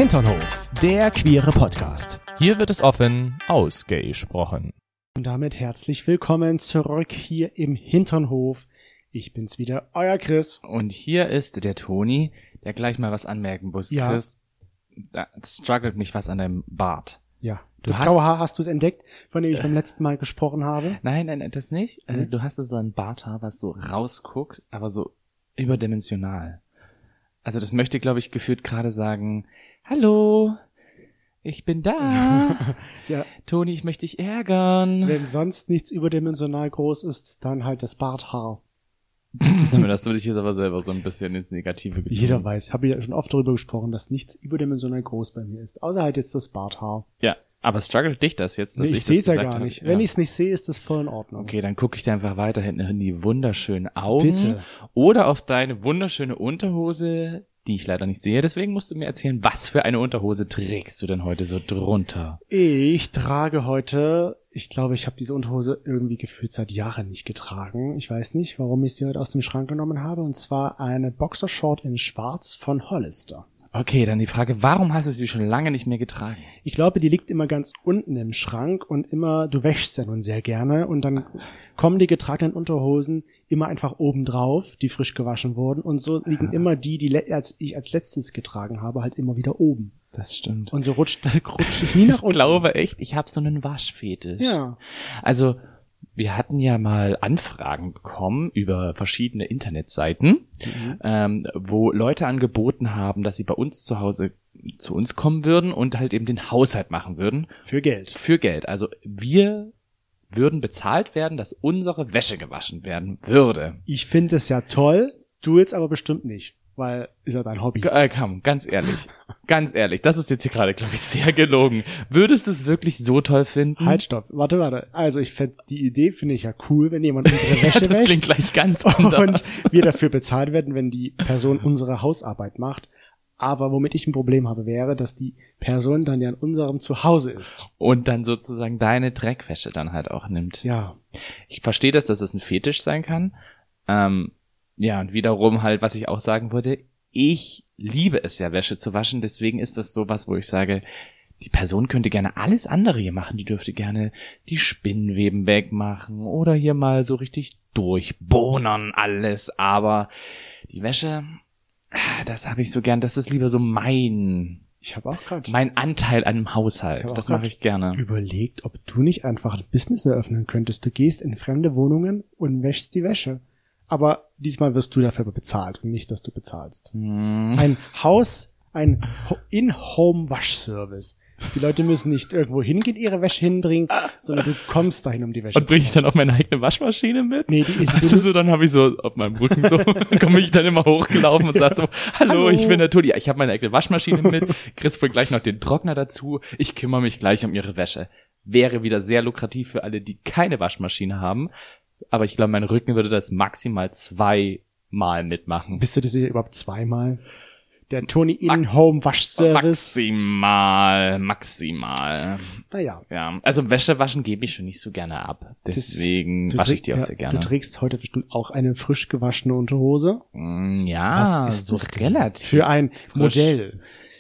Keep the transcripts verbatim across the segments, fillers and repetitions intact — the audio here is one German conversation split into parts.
Hinternhof, der queere Podcast. Hier wird es offen ausgesprochen. Und damit herzlich willkommen zurück hier im Hinternhof. Ich bin's wieder, euer Chris. Und hier ist der Toni, der gleich mal was anmerken muss. Ja. Chris, da struggelt mich was an deinem Bart. Ja, Du das hast- graue Haar hast du es entdeckt, von dem ich beim letzten Mal gesprochen habe. Nein, nein, das nicht. Äh, Mhm. Du hast so ein Barthaar, was so rausguckt, aber so überdimensional. Also das möchte, glaube ich, gefühlt gerade sagen, hallo, ich bin da. Ja, Toni, ich möchte dich ärgern. wenn sonst nichts überdimensional groß ist, dann halt das Barthaar. Das würde ich jetzt aber selber so ein bisschen ins Negative gezogen. Jeder weiß, ich habe ja schon oft darüber gesprochen, dass nichts überdimensional groß bei mir ist, außer halt jetzt das Barthaar. Ja, aber struggelt dich das jetzt, dass Nee, ich, ich sehe es das ja gesagt gar habe? nicht. Wenn ich es nicht sehe, ist das voll in Ordnung. Okay, dann gucke ich dir einfach weiterhin in die wunderschönen Augen. Bitte. Oder auf deine wunderschöne Unterhose, die ich leider nicht sehe. Deswegen musst du mir erzählen, was für eine Unterhose trägst du denn heute so drunter? Ich trage heute, ich glaube, ich habe diese Unterhose irgendwie gefühlt seit Jahren nicht getragen. Ich weiß nicht, warum ich sie heute aus dem Schrank genommen habe. Und zwar eine Boxershort in Schwarz von Hollister. Okay, dann die Frage, warum hast du sie schon lange nicht mehr getragen? Ich glaube, die liegt immer ganz unten im Schrank und immer, du wäschst ja nun sehr gerne und dann kommen die getragenen Unterhosen immer einfach oben drauf, die frisch gewaschen wurden und so liegen immer die, die le- als ich als letztens getragen habe, halt immer wieder oben. Das stimmt. Und so rutscht, rutscht ich nie nach Ich unten. glaube echt, ich habe so einen Waschfetisch. Ja. Also, wir hatten ja mal Anfragen bekommen über verschiedene Internetseiten, Mhm. ähm, wo Leute angeboten haben, dass sie bei uns zu Hause zu uns kommen würden und halt eben den Haushalt machen würden. Für Geld. Für Geld. Also wir würden bezahlt werden, dass unsere Wäsche gewaschen werden würde. Ich finde es ja toll, du jetzt aber bestimmt nicht, weil ist ja dein Hobby. G- Äh, komm, ganz ehrlich. Ganz ehrlich, das ist jetzt hier gerade, glaube ich, sehr gelogen. Würdest du es wirklich so toll finden? Halt, stopp. Warte, warte. Also ich fänd, die Idee finde ich ja cool, wenn jemand unsere Ja, Wäsche das wäscht klingt gleich ganz anders. und wir dafür bezahlt werden, wenn die Person unsere Hausarbeit macht. Aber womit ich ein Problem habe, wäre, dass die Person dann ja in unserem Zuhause ist. Und dann sozusagen deine Dreckwäsche dann halt auch nimmt. Ja. Ich verstehe das, dass es ein Fetisch sein kann. Ähm, ja, und wiederum halt, was ich auch sagen würde, ich liebe es ja, Wäsche zu waschen. Deswegen ist das sowas, wo ich sage, die Person könnte gerne alles andere hier machen. Die dürfte gerne die Spinnweben wegmachen oder hier mal so richtig durchbohnern alles. Aber die Wäsche, ah, das habe ich so gern. Das ist lieber so mein, Ich habe auch gerade mein Anteil an dem Ich hab Haushalt. auch Das mache grad ich gerne. überlegt, ob du nicht einfach ein Business eröffnen könntest. Du gehst in fremde Wohnungen und wäschst die Wäsche. Aber diesmal wirst du dafür bezahlt und nicht, dass du bezahlst. Hm. Ein Haus, ein Ho- In-Home-Waschservice. Die Leute müssen nicht irgendwo hingehen, ihre Wäsche hinbringen, sondern du kommst dahin, um die Wäsche Und bringe ich dann auch meine eigene Waschmaschine mit? Nee, die ist Weißt du, so, dann habe ich so auf meinem Rücken so, komme ich dann immer hochgelaufen und sag so, hallo, Hallo. ich bin der Toni, ja, ich habe meine eigene Waschmaschine mit, Chris bringt gleich noch den Trockner dazu, ich kümmere mich gleich um ihre Wäsche. Wäre wieder sehr lukrativ für alle, die keine Waschmaschine haben, aber ich glaube, mein Rücken würde das maximal zweimal mitmachen. Bist du das hier überhaupt zweimal? Der Tony In-Home-Waschservice. Maximal, maximal. Naja. Ja, also Wäsche waschen gebe ich schon nicht so gerne ab, deswegen Du wasche ich trägst- die auch ja, sehr gerne. Du trägst heute bestimmt auch eine frisch gewaschene Unterhose. Mm, Ja, Was ist so das denn? relativ. Für ein frisch. Modell.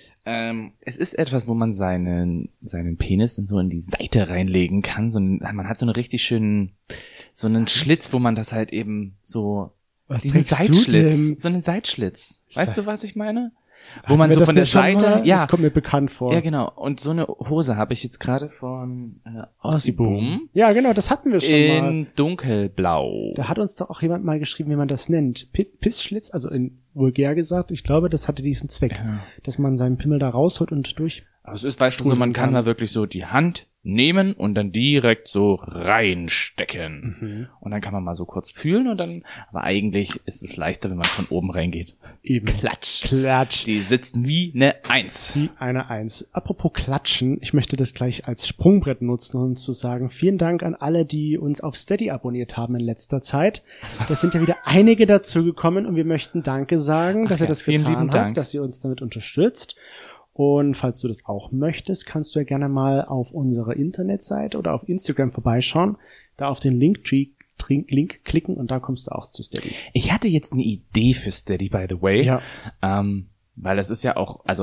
Ähm, es ist etwas, wo man seinen seinen Penis in so in die Seite reinlegen kann. So ein, man hat so einen richtig schönen, so einen Schlitz, wo man das halt eben so, Was diesen trägst du Seitschlitz, denn? so einen Seitschlitz. Weißt Se- du, was ich meine? Wo Hatten man wir so das von der nicht schon Seite, mal? ja, Das kommt mir bekannt vor. ja genau. Und so eine Hose habe ich jetzt gerade von äh, Ossiboom Ja, genau, das hatten wir schon mal. in dunkelblau. Da hat uns doch auch jemand mal geschrieben, wie man das nennt. Pi- Pissschlitz, also in vulgär gesagt. Ich glaube, das hatte diesen Zweck, Ja. dass man seinen Pimmel da rausholt und durch. Aber es ist, weißt du, so, man Strudeln kann kann. da wirklich so die Hand nehmen und dann direkt so reinstecken. Mhm. Und dann kann man mal so kurz fühlen und dann, aber eigentlich ist es leichter, wenn man von oben reingeht. Eben. Klatsch. Klatsch. Die sitzen wie eine Eins. Die eine Eins. Apropos Klatschen, ich möchte das gleich als Sprungbrett nutzen, um zu sagen, vielen Dank an alle, die uns auf Steady abonniert haben in letzter Zeit. Das sind ja wieder einige dazu gekommen und wir möchten Danke sagen, Ach dass ihr ja, das vielen getan lieben habt, Dank. dass ihr uns damit unterstützt. Und falls du das auch möchtest, kannst du ja gerne mal auf unsere Internetseite oder auf Instagram vorbeischauen, da auf den Linktree Link klicken und da kommst du auch zu Steady. Ich hatte jetzt eine Idee für Steady, by the way. Ja. Ähm, weil es ist ja auch, also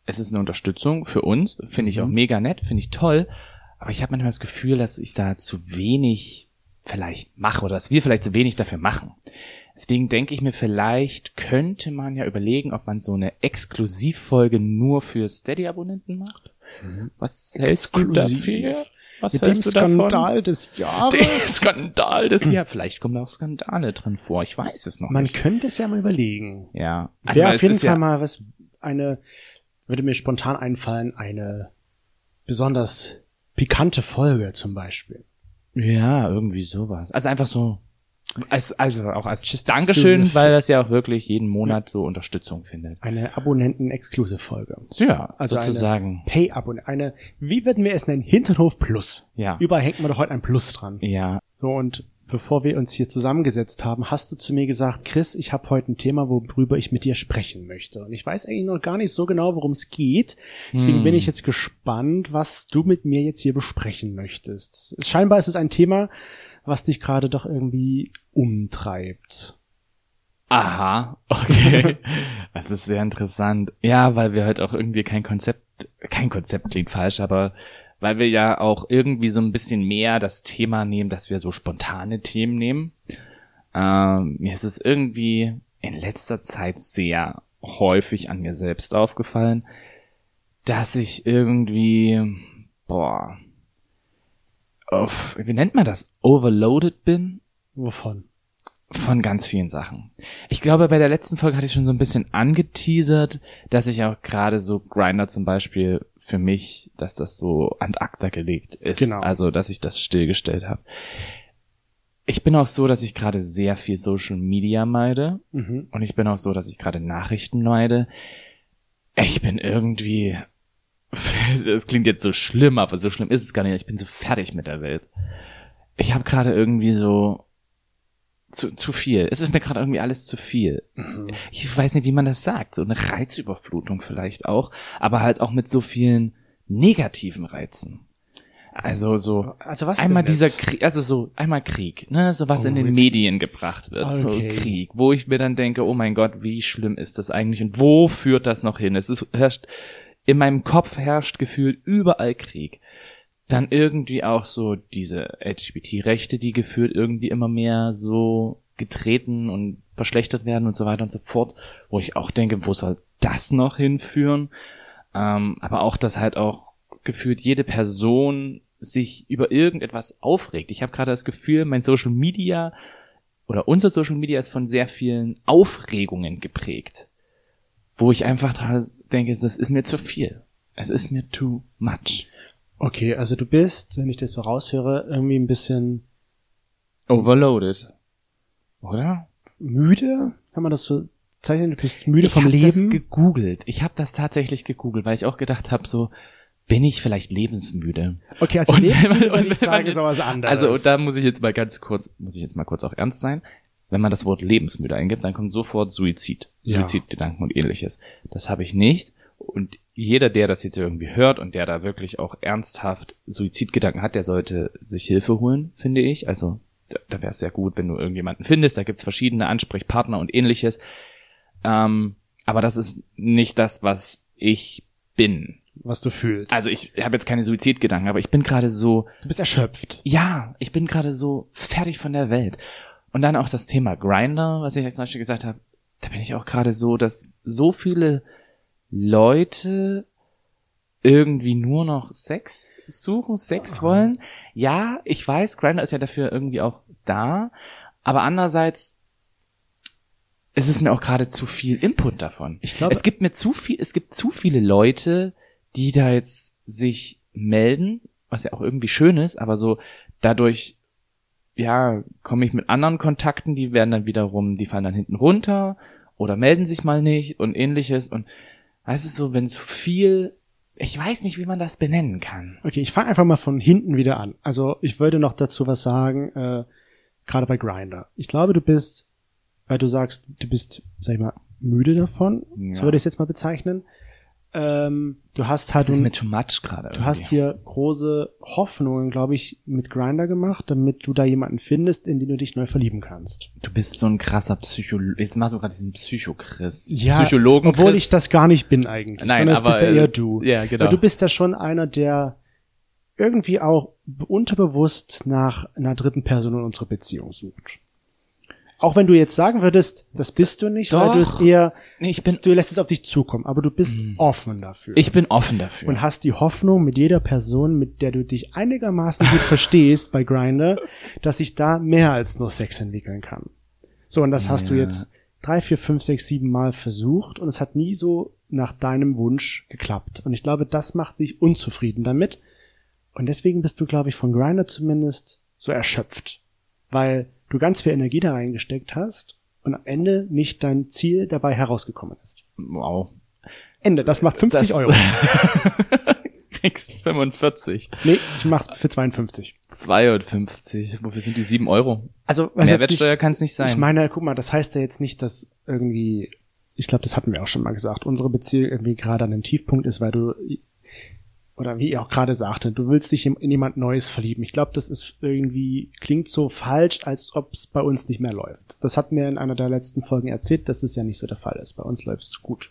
es ist eine Unterstützung für uns, finde ich auch mega nett, finde ich toll, aber ich habe manchmal das Gefühl, dass ich da zu wenig vielleicht mache oder dass wir vielleicht zu wenig dafür machen. Deswegen denke ich mir, vielleicht könnte man ja überlegen, ob man so eine Exklusivfolge nur für Steady-Abonnenten macht. Was hältst du dafür? Was Mit dem Skandal des Jahres? Der Skandal des Jahres. Vielleicht kommen auch Skandale drin vor. Ich weiß es noch man nicht. Man könnte es ja mal überlegen. Ja. Also wäre auf jeden Fall ja mal was, eine, würde mir spontan einfallen, eine besonders pikante Folge zum Beispiel. Ja, irgendwie sowas. Also einfach so, als, also auch als Dankeschön, weil das ja auch wirklich jeden Monat so Unterstützung findet. Eine Abonnenten-Exclusive-Folge. Ja, also sozusagen. Pay-Abonnenten. Eine, wie würden wir es nennen? Hinternhof Plus. Ja. Überall hängt man doch heute ein Plus dran. Ja. So, und bevor wir uns hier zusammengesetzt haben, hast du zu mir gesagt, Chris, ich habe heute ein Thema, worüber ich mit dir sprechen möchte. Und ich weiß eigentlich noch gar nicht so genau, worum es geht. Deswegen hm. bin ich jetzt gespannt, was du mit mir jetzt hier besprechen möchtest. Scheinbar ist es ein Thema, was dich gerade doch irgendwie umtreibt. Aha, okay. Das ist sehr interessant. Ja, weil wir heute auch irgendwie kein Konzept, kein Konzept klingt falsch, aber weil wir ja auch irgendwie so ein bisschen mehr das Thema nehmen, dass wir so spontane Themen nehmen. Ähm, mir ist es irgendwie in letzter Zeit sehr häufig an mir selbst aufgefallen, dass ich irgendwie, boah, auf, wie nennt man das? Overloaded bin? Wovon? Von ganz vielen Sachen. Ich glaube, bei der letzten Folge hatte ich schon so ein bisschen angeteasert, dass ich auch gerade so Grindr zum Beispiel für mich, dass das so an acta gelegt ist. Genau. Also, dass ich das stillgestellt habe. Ich bin auch so, dass ich gerade sehr viel Social Media meide. Mhm. Und ich bin auch so, dass ich gerade Nachrichten meide. Ich bin irgendwie, das klingt jetzt so schlimm, aber so schlimm ist es gar nicht. Ich bin so fertig mit der Welt. Ich habe gerade irgendwie so Zu, zu viel. Es ist mir gerade irgendwie alles zu viel. Mhm. Ich weiß nicht, wie man das sagt. So eine Reizüberflutung vielleicht auch, aber halt auch mit so vielen negativen Reizen. Also so also was einmal dieser Krieg, also so einmal Krieg, ne, so was oh, in den Medien gebracht wird, okay. So Krieg, wo ich mir dann denke, oh mein Gott, wie schlimm ist das eigentlich und wo führt das noch hin? Es ist herrscht in meinem Kopf herrscht gefühlt überall Krieg. Dann irgendwie auch so diese L G B T-Rechte, die gefühlt irgendwie immer mehr so getreten und verschlechtert werden und so weiter und so fort, wo ich auch denke, wo soll das noch hinführen? Ähm, aber auch, dass halt auch gefühlt jede Person sich über irgendetwas aufregt. Ich habe gerade das Gefühl, mein Social Media oder unser Social Media ist von sehr vielen Aufregungen geprägt, wo ich einfach da denke, das ist mir zu viel. Es ist mir too much. Okay, also du bist, wenn ich das so raushöre, irgendwie ein bisschen overloaded, oder? Müde? Kann man das so zeichnen? Du bist müde ich vom Leben? Ich habe das gegoogelt. Ich habe das tatsächlich gegoogelt, weil ich auch gedacht habe, so bin ich vielleicht lebensmüde. Okay, also und lebensmüde würde ich sagen, ist was anderes. Also und da muss ich jetzt mal ganz kurz, muss ich jetzt mal kurz auch ernst sein. Wenn man das Wort lebensmüde eingibt, dann kommt sofort Suizid, ja. Suizidgedanken und ähnliches. Das habe ich nicht. Und jeder, der das jetzt irgendwie hört und der da wirklich auch ernsthaft Suizidgedanken hat, der sollte sich Hilfe holen, finde ich. Also da, da wäre es sehr gut, wenn du irgendjemanden findest. Da gibt's verschiedene Ansprechpartner und ähnliches. Ähm, aber das ist nicht das, was ich bin. Was du fühlst. Also ich habe jetzt keine Suizidgedanken, aber ich bin gerade so... Du bist erschöpft. Ja, ich bin gerade so fertig von der Welt. Und dann auch das Thema Grindr, was ich jetzt zum Beispiel gesagt habe, da bin ich auch gerade so, dass so viele Leute irgendwie nur noch Sex suchen, Sex Aha. wollen. Ja, ich weiß, Grindr ist ja dafür irgendwie auch da, aber andererseits ist es mir auch gerade zu viel Input davon. Ich glaube, es gibt mir zu viel, es gibt zu viele Leute, die da jetzt sich melden, was ja auch irgendwie schön ist, aber so dadurch, ja, komme ich mit anderen Kontakten, die werden dann wiederum, die fallen dann hinten runter oder melden sich mal nicht und ähnliches und weißt du, so, wenn zu viel, ich weiß nicht, wie man das benennen kann. Okay, ich fange einfach mal von hinten wieder an. Also ich würde noch dazu was sagen, äh, gerade bei Grindr. Ich glaube, du bist, weil du sagst, du bist, sag ich mal, müde davon, ja. So würde ich es jetzt mal bezeichnen. ähm, du hast halt, Das ist mir too much gerade. du hast dir große Hoffnungen, glaube ich, mit Grindr gemacht, damit du da jemanden findest, in den du dich neu verlieben kannst. Du bist so ein krasser Psychologe. Jetzt machst du gerade diesen Psycho-Chris. Ja, Psychologen obwohl ich das gar nicht bin eigentlich. Nein, sondern aber, das bist ja eher du. Ja, genau. Weil du bist ja schon einer, der irgendwie auch unterbewusst nach einer dritten Person in unserer Beziehung sucht. Auch wenn du jetzt sagen würdest, das bist du nicht, Doch. weil du es eher, Nee, ich bin, du lässt es auf dich zukommen, aber du bist Mhm. offen dafür. ich bin offen dafür. Und hast die Hoffnung mit jeder Person, mit der du dich einigermaßen gut verstehst bei Grindr, dass sich da mehr als nur Sex entwickeln kann. So, und das hast du Ja. jetzt drei, vier, fünf, sechs, sieben Mal versucht und es hat nie so nach deinem Wunsch geklappt. Und ich glaube, das macht dich unzufrieden damit. Und deswegen bist du, glaube ich, von Grindr zumindest so erschöpft. Weil du ganz viel Energie da reingesteckt hast und am Ende nicht dein Ziel dabei herausgekommen ist. Wow. Ende, das macht fünfzig Das- Euro. Kriegst fünfundvierzig. Nee, ich mach's für zweiundfünfzig. zweiundfünfzig. Wofür sind die sieben Euro? Also, was jetzt Mehrwertsteuer nicht, kann es nicht sein. ich meine, guck mal, das heißt ja jetzt nicht, dass irgendwie, ich glaube, das hatten wir auch schon mal gesagt, unsere Beziehung irgendwie gerade an einem Tiefpunkt ist, weil du, oder wie ihr auch gerade sagte, du willst dich in, in jemand Neues verlieben. Ich glaube, das ist irgendwie, klingt so falsch, als ob es bei uns nicht mehr läuft. Das hatten wir in einer der letzten Folgen erzählt, dass das ja nicht so der Fall ist. Bei uns läuft es gut.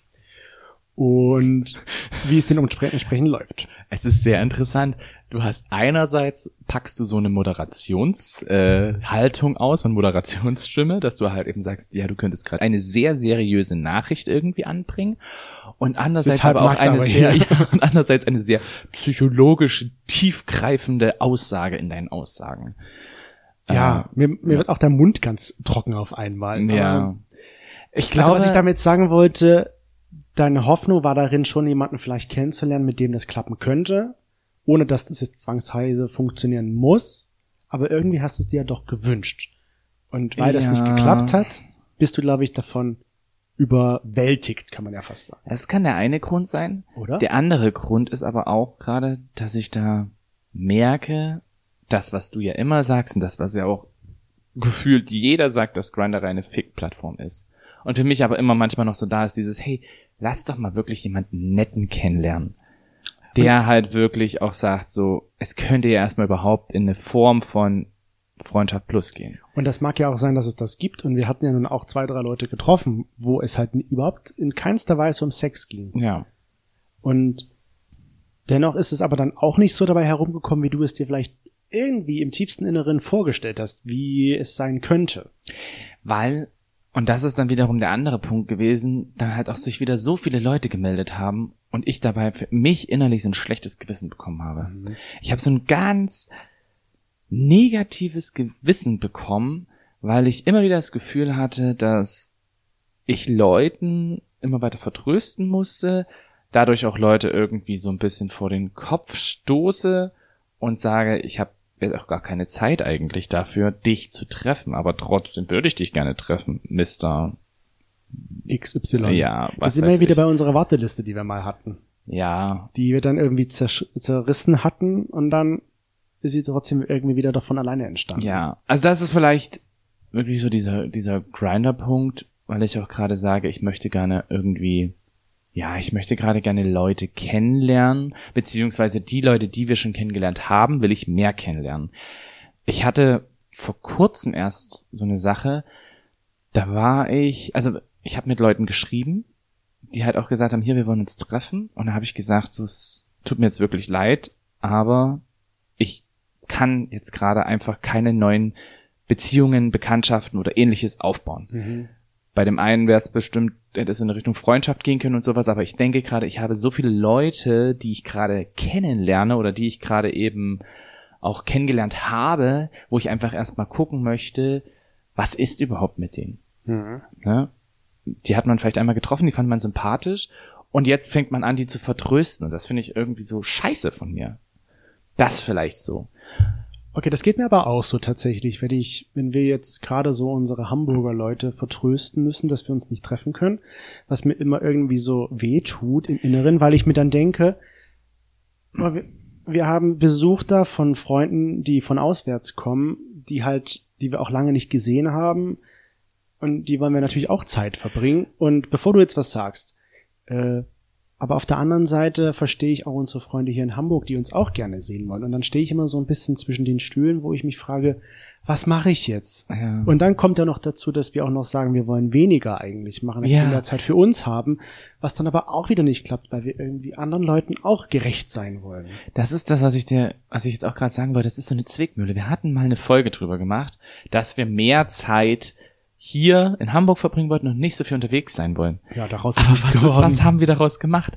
Und wie es denn entsprechend läuft. Es ist sehr interessant. Du hast einerseits, packst du so eine Moderationshaltung äh, Haltung aus und Moderationsstimme, dass du halt eben sagst, ja, du könntest gerade eine sehr seriöse Nachricht irgendwie anbringen und andererseits Sitz halb aber auch nackt eine aber sehr, hier. ja, und andererseits eine sehr psychologisch tiefgreifende Aussage in deinen Aussagen. Ja, mir, mir wird auch der Mund ganz trocken auf einmal. Ja. Aber, Ich also glaube, was ich damit sagen wollte, deine Hoffnung war darin, schon jemanden vielleicht kennenzulernen, mit dem das klappen könnte, ohne dass das jetzt zwangsweise funktionieren muss. Aber irgendwie hast du es dir ja doch gewünscht. Und weil das Ja. nicht geklappt hat, bist du, glaube ich, davon überwältigt, kann man ja fast sagen. es kann der eine Grund sein. Oder? Der andere Grund ist aber auch gerade, dass ich da merke, das, was du ja immer sagst und das, was ja auch gefühlt jeder sagt, dass Grindr eine Fick-Plattform ist. Und für mich aber immer manchmal noch so da ist dieses, hey, lass doch mal wirklich jemanden netten kennenlernen. Der halt wirklich auch sagt so, es könnte ja erstmal überhaupt in eine Form von Freundschaft plus gehen. Und das mag ja auch sein, dass es das gibt. Und wir hatten ja nun auch zwei, drei Leute getroffen, wo es halt überhaupt in keinster Weise um Sex ging. Ja. Und dennoch ist es aber dann auch nicht so dabei herumgekommen, wie du es dir vielleicht irgendwie im tiefsten Inneren vorgestellt hast, wie es sein könnte. Weil, und das ist dann wiederum der andere Punkt gewesen, dann halt auch sich wieder so viele Leute gemeldet haben und ich dabei für mich innerlich so ein schlechtes Gewissen bekommen habe. Mhm. Ich habe so ein ganz negatives Gewissen bekommen, weil ich immer wieder das Gefühl hatte, dass ich Leuten immer weiter vertrösten musste, dadurch auch Leute irgendwie so ein bisschen vor den Kopf stoße und sage, ich habe auch gar keine Zeit eigentlich dafür, dich zu treffen, aber trotzdem würde ich dich gerne treffen, Mister X Y. Ja, Wir was sind weiß wir wieder ich. bei unserer Warteliste, die wir mal hatten. Ja, Die wir dann irgendwie zersch- zerrissen hatten und dann ist sie trotzdem irgendwie wieder davon alleine entstanden. ja. Also das ist vielleicht wirklich so dieser, dieser Grinder-Punkt, weil ich auch gerade sage, ich möchte gerne irgendwie, ja, ich möchte gerade gerne Leute kennenlernen, beziehungsweise die Leute, die wir schon kennengelernt haben, will ich mehr kennenlernen. Ich hatte vor kurzem erst so eine Sache, da war ich, also ich habe mit Leuten geschrieben, die halt auch gesagt haben, hier, wir wollen uns treffen. Und da habe ich gesagt, so, es tut mir jetzt wirklich leid, aber ich kann jetzt gerade einfach keine neuen Beziehungen, Bekanntschaften oder ähnliches aufbauen. Mhm. Bei dem einen wäre es bestimmt, hätte es in Richtung Freundschaft gehen können und sowas, aber ich denke gerade, ich habe so viele Leute, die ich gerade kennenlerne oder die ich gerade eben auch kennengelernt habe, wo ich einfach erstmal gucken möchte, was ist überhaupt mit denen? Mhm. Ne? Die hat man vielleicht einmal getroffen, die fand man sympathisch und jetzt fängt man an, die zu vertrösten und das finde ich irgendwie so scheiße von mir. Das vielleicht so. Okay, das geht mir aber auch so tatsächlich, wenn ich, wenn wir jetzt gerade so unsere Hamburger Leute vertrösten müssen, dass wir uns nicht treffen können, was mir immer irgendwie so weh tut im Inneren, weil ich mir dann denke, oh, wir, wir haben Besuch da von Freunden, die von auswärts kommen, die halt, die wir auch lange nicht gesehen haben und die wollen wir natürlich auch Zeit verbringen und bevor du jetzt was sagst, äh, Aber auf der anderen Seite verstehe ich auch unsere Freunde hier in Hamburg, die uns auch gerne sehen wollen. Und dann stehe ich immer so ein bisschen zwischen den Stühlen, wo ich mich frage, was mache ich jetzt? Ja. Und dann kommt ja noch dazu, dass wir auch noch sagen, wir wollen weniger eigentlich machen, Ja. mehr Zeit für uns haben, was dann aber auch wieder nicht klappt, weil wir irgendwie anderen Leuten auch gerecht sein wollen. Das ist das, was ich dir, was ich jetzt auch gerade sagen wollte. Das ist so eine Zwickmühle. Wir hatten mal eine Folge drüber gemacht, dass wir mehr Zeit hier in Hamburg verbringen wollten und nicht so viel unterwegs sein wollen. Ja, daraus ist Aber nichts was, ist, geworden. was haben wir daraus gemacht?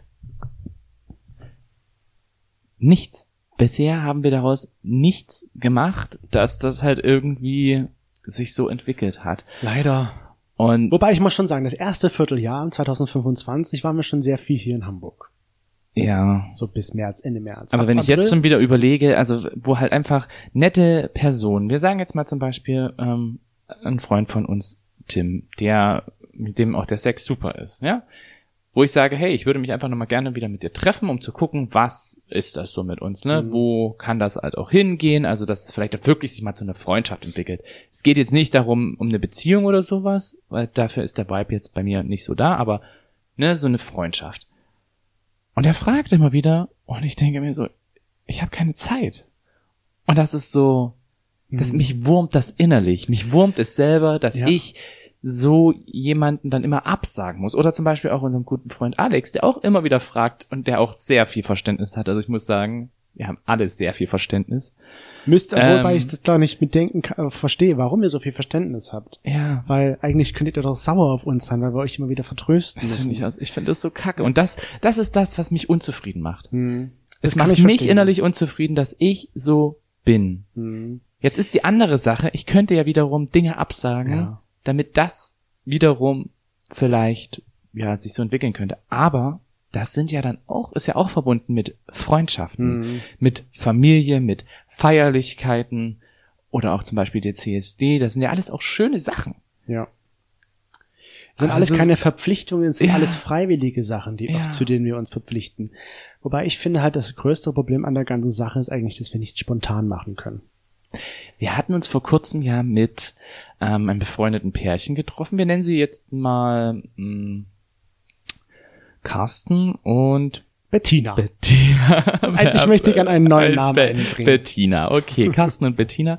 Nichts. Bisher haben wir daraus nichts gemacht, dass das halt irgendwie sich so entwickelt hat. Leider. Und Wobei ich muss schon sagen, das erste Vierteljahr zwanzig fünfundzwanzig waren wir schon sehr viel hier in Hamburg. ja, So bis März, Ende März. aber Ab wenn ich April- jetzt schon wieder überlege, also wo halt einfach nette Personen, wir sagen jetzt mal zum Beispiel ähm, ein Freund von uns, Tim, der mit dem auch der Sex super ist, ja, wo ich sage, hey, ich würde mich einfach nochmal gerne wieder mit dir treffen, um zu gucken, was ist das so mit uns, ne? Mhm. Wo kann das halt auch hingehen? Also, dass es vielleicht auch wirklich sich mal zu einer Freundschaft entwickelt. Es geht jetzt nicht darum, um eine Beziehung oder sowas, weil dafür ist der Vibe jetzt bei mir nicht so da, aber ne, so eine Freundschaft. Und er fragt immer wieder, und ich denke mir so, ich habe keine Zeit. Und das ist so, dass Mhm. mich wurmt das innerlich. Mich wurmt es selber, dass Ja. ich so jemanden dann immer absagen muss. Oder zum Beispiel auch unserem guten Freund Alex, der auch immer wieder fragt und der auch sehr viel Verständnis hat. Also ich muss sagen, wir haben alle sehr viel Verständnis. Müsst, wobei Ähm, ich das gar nicht mitdenken kann, verstehe, warum ihr so viel Verständnis habt. Ja. Weil eigentlich könntet ihr doch sauer auf uns sein, weil wir euch immer wieder vertrösten Das müssen. finde ich, aus- ich finde das so kacke. Und das, das ist das, was mich unzufrieden macht. Hm. Es Das kann macht ich mich verstehen. innerlich unzufrieden, dass ich so bin. Hm. Jetzt ist die andere Sache, ich könnte ja wiederum Dinge absagen, Ja. damit das wiederum vielleicht, ja, sich so entwickeln könnte. Aber das sind ja dann auch, ist ja auch verbunden mit Freundschaften, Hm. mit Familie, mit Feierlichkeiten oder auch zum Beispiel der C S D. Das sind ja alles auch schöne Sachen. Ja. Das sind Aber alles es ist- keine Verpflichtungen, es sind Ja. alles freiwillige Sachen, die Ja. oft, zu denen wir uns verpflichten. Wobei ich finde halt, das größte Problem an der ganzen Sache ist eigentlich, dass wir nichts spontan machen können. Wir hatten uns vor kurzem ja mit ähm, einem befreundeten Pärchen getroffen. Wir nennen sie jetzt mal mh, Carsten und Bettina. Bettina. Ich möchte gerne einen neuen Be- Namen Be- einbringen. Bettina, okay, Carsten und Bettina.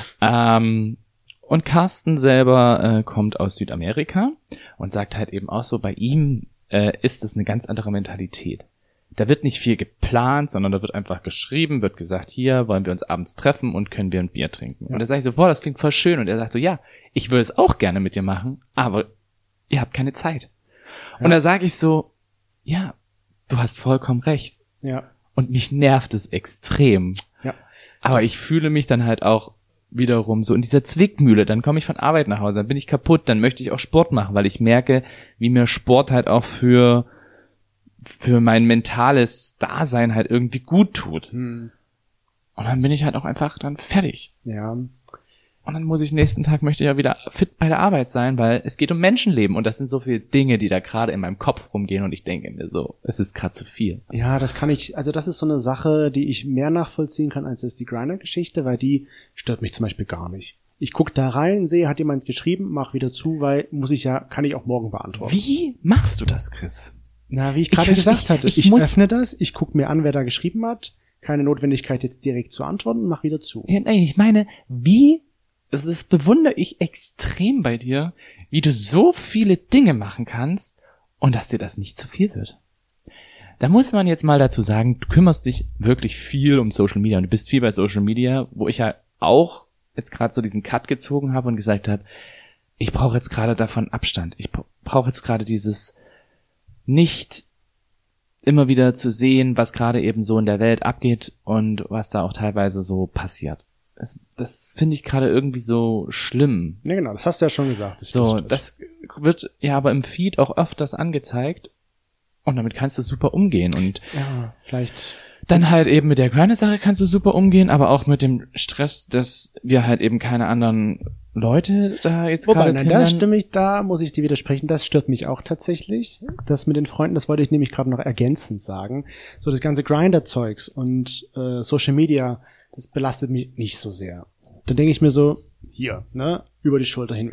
Ähm, und Carsten selber äh, kommt aus Südamerika und sagt halt eben auch so, bei ihm äh, ist es eine ganz andere Mentalität. Da wird nicht viel geplant, sondern da wird einfach geschrieben, wird gesagt, hier wollen wir uns abends treffen und können wir ein Bier trinken. Ja. Und da sage ich so, boah, das klingt voll schön. Und er sagt so, ja, ich würde es auch gerne mit dir machen, aber ihr habt keine Zeit. Ja. Und da sage ich so, ja, du hast vollkommen recht. Ja. Und mich nervt es extrem. Ja. Aber ich fühle mich dann halt auch wiederum so in dieser Zwickmühle. Dann komme ich von Arbeit nach Hause, dann bin ich kaputt, dann möchte ich auch Sport machen, weil ich merke, wie mir Sport halt auch für für mein mentales Dasein halt irgendwie gut tut. Hm. Und dann bin ich halt auch einfach dann fertig. Ja. Und dann muss ich nächsten Tag, möchte ich ja wieder fit bei der Arbeit sein, weil es geht um Menschenleben und das sind so viele Dinge, die da gerade in meinem Kopf rumgehen und ich denke mir so, es ist gerade zu viel. Ja, das kann ich, also das ist so eine Sache, die ich mehr nachvollziehen kann, als ist die Grindr-Geschichte, weil die stört mich zum Beispiel gar nicht. Ich guck da rein, sehe, hat jemand geschrieben, mach wieder zu, weil muss ich ja, kann ich auch morgen beantworten. Wie machst du das, Chris? Na, wie ich gerade Ich- gesagt ich- hatte, ich ich, muss- öffne das, ich guck mir an, wer da geschrieben hat, keine Notwendigkeit jetzt direkt zu antworten, mach wieder zu. Ja, nein, ich meine, wie, das, das bewundere ich extrem bei dir, wie du so viele Dinge machen kannst und dass dir das nicht zu viel wird. Da muss man jetzt mal dazu sagen, du kümmerst dich wirklich viel um Social Media und du bist viel bei Social Media, wo ich ja auch jetzt gerade so diesen Cut gezogen habe und gesagt habe, ich brauche jetzt gerade davon Abstand. Ich brauche jetzt gerade dieses nicht immer wieder zu sehen, was gerade eben so in der Welt abgeht und was da auch teilweise so passiert. Das, das finde ich gerade irgendwie so schlimm. Ja, genau, das hast du ja schon gesagt. Das So, stört. das wird ja aber im Feed auch öfters angezeigt und damit kannst du super umgehen und ja, vielleicht, dann halt eben mit der Grinder-Sache kannst du super umgehen, aber auch mit dem Stress, dass wir halt eben keine anderen Leute da jetzt wobei, gerade nein, da kennenlernen. stimme ich, da muss ich dir widersprechen, das stört mich auch tatsächlich. Das mit den Freunden, das wollte ich nämlich gerade noch ergänzend sagen. So das ganze Grinder-Zeugs und äh, Social Media, das belastet mich nicht so sehr. Da denke ich mir so, hier, ne, über die Schulter hinweg.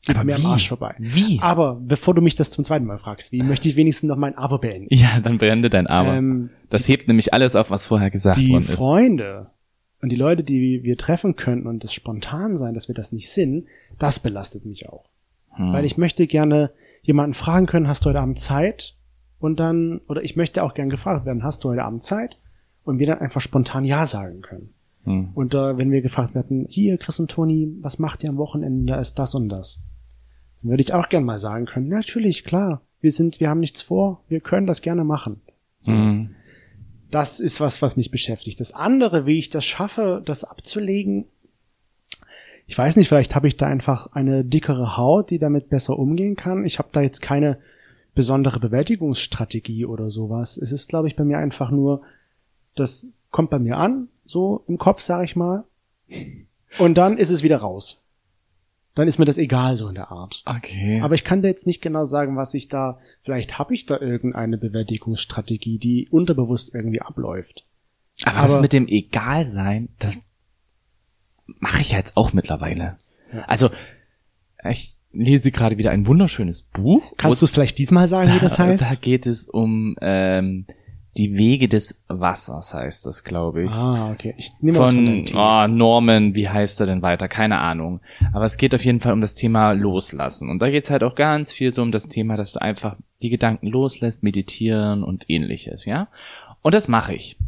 Geht Aber mir am wie? Arsch vorbei. Wie? Aber bevor du mich das zum zweiten Mal fragst, wie, möchte ich wenigstens noch mein Aber beenden. Ja, dann beende dein Aber. Ähm, das hebt nämlich alles auf, was vorher gesagt die worden ist. Freunde und die Leute, die wir treffen könnten und das spontan sein, dass wir das nicht sind, das belastet mich auch. Hm. Weil ich möchte gerne jemanden fragen können, hast du heute Abend Zeit? Und dann, oder ich möchte auch gern gefragt werden, hast du heute Abend Zeit? Und wir dann einfach spontan Ja sagen können. Hm. Und äh, wenn wir gefragt werden, hier, Chris und Toni, was macht ihr am Wochenende? Da ist das und das. Dann würde ich auch gern mal sagen können, natürlich, klar, wir sind, wir haben nichts vor, wir können das gerne machen. Hm. Das ist was, was mich beschäftigt. Das andere, wie ich das schaffe, das abzulegen, ich weiß nicht, vielleicht habe ich da einfach eine dickere Haut, die damit besser umgehen kann. Ich habe da jetzt keine besondere Bewältigungsstrategie oder sowas. Es ist, glaube ich, bei mir einfach nur, das kommt bei mir an, so im Kopf, sage ich mal, und dann ist es wieder raus. Dann ist mir das egal, so in der Art. Okay. Aber ich kann dir jetzt nicht genau sagen, was ich da, vielleicht habe ich da irgendeine Bewältigungsstrategie, die unterbewusst irgendwie abläuft. Aber, Aber das mit dem Egalsein, das mache ich ja jetzt auch mittlerweile. Ja. Also, ich lese gerade wieder ein wunderschönes Buch. Kannst du es vielleicht diesmal sagen, wie das heißt? Da geht es um ähm, die Wege des Wassers, heißt das, glaube ich. Ah, okay. Ich nehme was von Von deinem Team. oh, Norman, wie heißt er denn weiter? Keine Ahnung. Aber es geht auf jeden Fall um das Thema Loslassen. Und da geht's halt auch ganz viel so um das Thema, dass du einfach die Gedanken loslässt, meditieren und ähnliches, ja? Und das mache ich.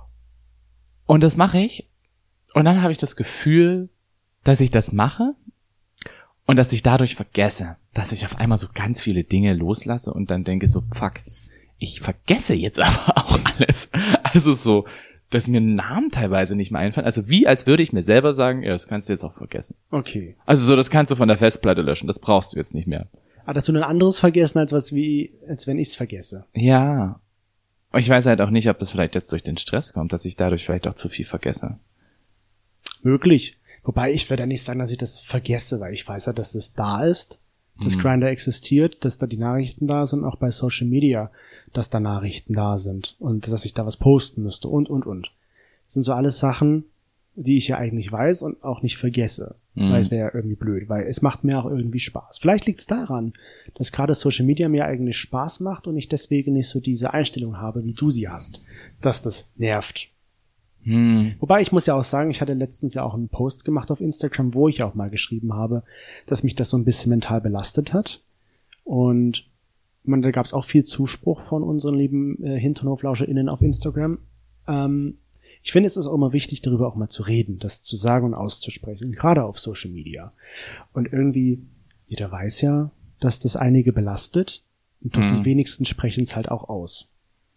Und das mache ich. Und dann habe ich das Gefühl, dass ich das mache und dass ich dadurch vergesse, dass ich auf einmal so ganz viele Dinge loslasse und dann denke so, fuck, ich vergesse jetzt aber auch alles. Also so, dass mir Namen teilweise nicht mehr einfallen. Also wie, als würde ich mir selber sagen, ja, das kannst du jetzt auch vergessen. Okay. Also so, das kannst du von der Festplatte löschen, das brauchst du jetzt nicht mehr. Aber dass du ein anderes vergessen, als was wie, als wenn ich es vergesse. Ja. Ich weiß halt auch nicht, ob das vielleicht jetzt durch den Stress kommt, dass ich dadurch vielleicht auch zu viel vergesse. Möglich. Wobei ich würde ja nicht sagen, dass ich das vergesse, weil ich weiß ja, dass es da ist, dass Mhm. Grindr existiert, dass da die Nachrichten da sind, auch bei Social Media, dass da Nachrichten da sind und dass ich da was posten müsste und, und, und. Das sind so alles Sachen, die ich ja eigentlich weiß und auch nicht vergesse, Mhm. weil es wäre ja irgendwie blöd, weil es macht mir auch irgendwie Spaß. Vielleicht liegt es daran, dass gerade Social Media mir eigentlich Spaß macht und ich deswegen nicht so diese Einstellung habe, wie du sie hast, dass das nervt. Hm. Wobei ich muss ja auch sagen, ich hatte letztens ja auch einen Post gemacht auf Instagram, wo ich auch mal geschrieben habe, dass mich das so ein bisschen mental belastet hat. Und man, da gab es auch viel Zuspruch von unseren lieben äh, HinternhoflauscherInnen auf Instagram. Ähm, ich finde, es ist auch immer wichtig, darüber auch mal zu reden, das zu sagen und auszusprechen, gerade auf Social Media. Und irgendwie, jeder weiß ja, dass das einige belastet. Und doch Mhm. die wenigsten sprechen es halt auch aus.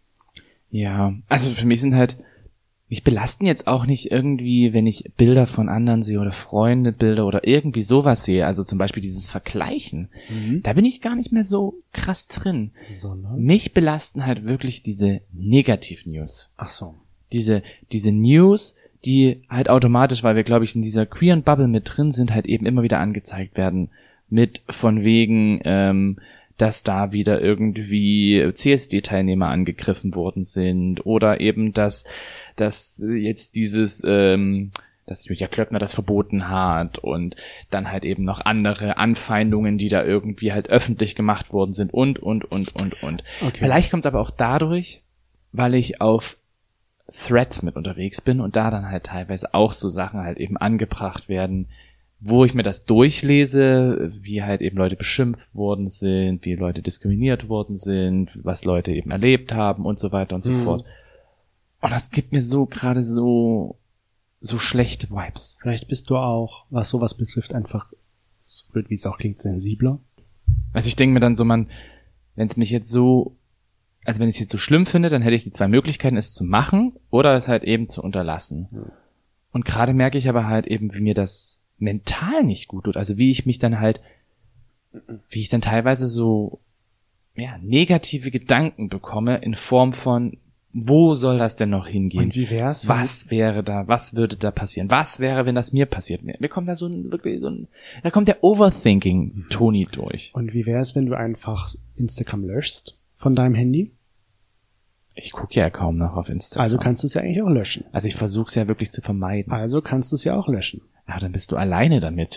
Ja, also für mich sind halt, mich belasten jetzt auch nicht irgendwie, wenn ich Bilder von anderen sehe oder Freundebilder oder irgendwie sowas sehe, also zum Beispiel dieses Vergleichen. Mhm. Da bin ich gar nicht mehr so krass drin. Sondern? Mich belasten halt wirklich diese Negativ-News. Ach so. Diese, diese News, die halt automatisch, weil wir, glaube ich, in dieser queeren Bubble mit drin sind, halt eben immer wieder angezeigt werden. Mit von wegen, ähm, dass da wieder irgendwie C S D-Teilnehmer angegriffen worden sind oder eben, dass, dass jetzt dieses, ähm, dass Julia Klöckner das verboten hat und dann halt eben noch andere Anfeindungen, die da irgendwie halt öffentlich gemacht worden sind und, und, und, und, und. Okay. Vielleicht kommt es aber auch dadurch, weil ich auf Threads mit unterwegs bin und da dann halt teilweise auch so Sachen halt eben angebracht werden, wo ich mir das durchlese, wie halt eben Leute beschimpft worden sind, wie Leute diskriminiert worden sind, was Leute eben erlebt haben und so weiter und so Mhm. fort. Und das gibt mir so gerade so, so schlechte Vibes. Vielleicht bist du auch, was sowas betrifft, einfach, so blöd wie es auch klingt, sensibler. Also ich denke mir dann so, man, wenn es mich jetzt so, also wenn ich es jetzt so schlimm finde, dann hätte ich die zwei Möglichkeiten, es zu machen oder es halt eben zu unterlassen. Ja. Und gerade merke ich aber halt eben, wie mir das mental nicht gut tut. Also wie ich mich dann halt, wie ich dann teilweise so, ja, negative Gedanken bekomme in Form von, wo soll das denn noch hingehen? Und wie wär's, wenn- Was wäre da, was würde da passieren? Was wäre, wenn das mir passiert? Mir, mir kommt da so ein, wirklich so ein, da kommt der Overthinking-Toni durch. Und wie wär's, wenn du einfach Instagram löschst von deinem Handy? Ich gucke ja kaum noch auf Instagram. Also kannst du es ja eigentlich auch löschen. Also ich versuche es ja wirklich zu vermeiden. Also kannst du es ja auch löschen. Aber dann bist du alleine damit.